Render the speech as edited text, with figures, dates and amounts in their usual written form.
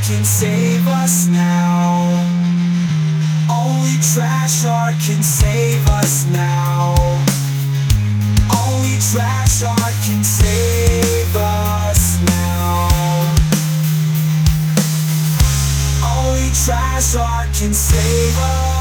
can save us now. Only trash art can save us now. Only trash art can save us now. Only trash art can save us.